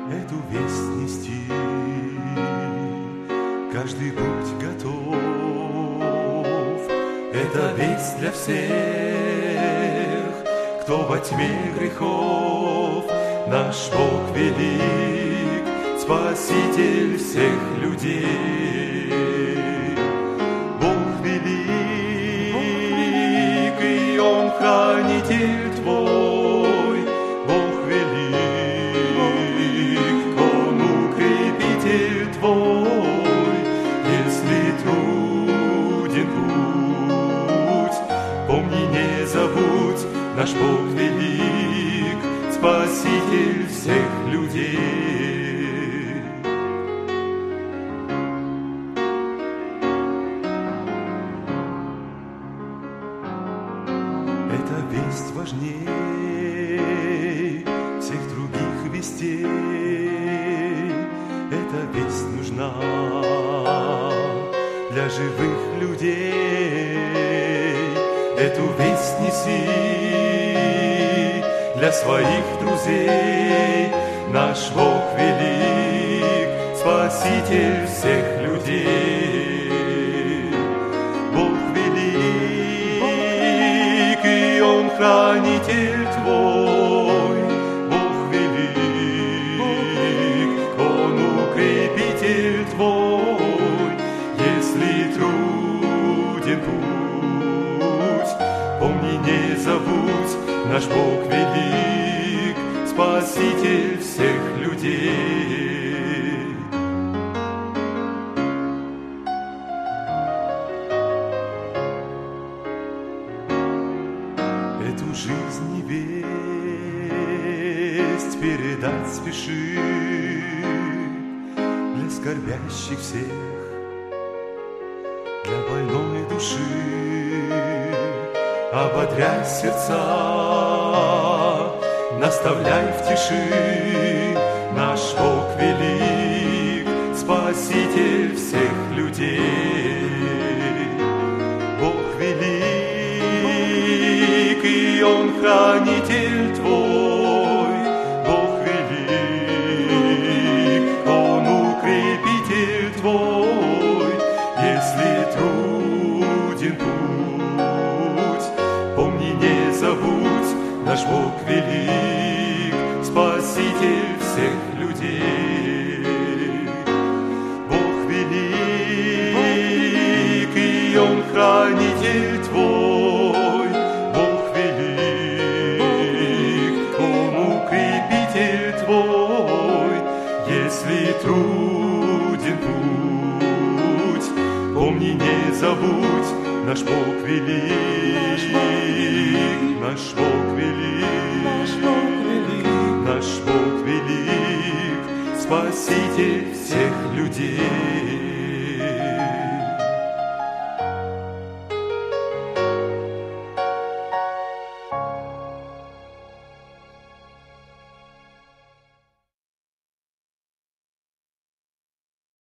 эту весть нести. Каждый путь готов, это весть для всех, кто во тьме грехов. Наш Бог велик, Спаситель всех людей. Бог велик, и Он хранитель твой. Бог велик, Он укрепитель твой. Если труден путь, помни, не забудь, наш Бог велик, Спаситель всех людей. Эта весть важней всех других вестей. Эта весть нужна для живых людей. Эту весть неси для своих друзей. Наш Бог велик, Спаситель всех людей. Бог велик, и Он хранитель твой. Бог велик, Он укрепитель твой. Если труден путь, помни, не забудь, наш Бог велик, Спаситель всех людей. Эту жизнь и весть передать спеши для скорбящих всех, для больной души. Ободряй сердца, наставляй в тиши. Наш Бог велик, Спаситель всех людей. Бог велик, и Он хранитель твой. Бог велик, Он укрепитель твой. Если труден путь, помни, не забудь, наш Бог велик, Спаситель всех людей. Бог велик, и Он хранитель твой. Бог велик, Он укрепитель твой. Если труден путь, помни, не забудь, наш Бог велик, наш Бог велик, наш Бог велик, Спаситель всех людей.